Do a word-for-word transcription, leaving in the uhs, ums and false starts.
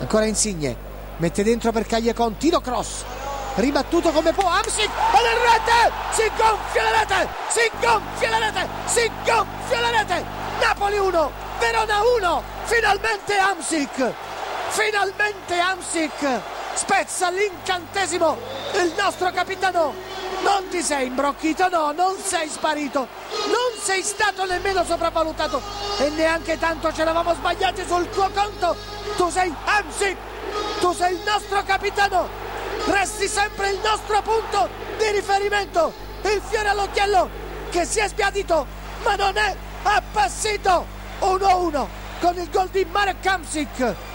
Ancora Insigne, mette dentro per Callecon, tiro cross, ribattuto come può Hamsik, e la rete, si gonfia la rete, si gonfia la rete, si gonfia la rete, Napoli uno, Verona uno, finalmente Hamsik, finalmente Hamsik spezza l'incantesimo, il nostro capitano. Non ti sei imbrocchito, no, non sei sparito, non sei stato nemmeno sopravvalutato e neanche tanto ci eravamo sbagliati sul tuo conto. Tu sei Hamsik, tu sei il nostro capitano, resti sempre il nostro punto di riferimento, il fiore all'occhiello che si è sbiadito ma non è appassito. uno a uno con il gol di Marek Hamsik.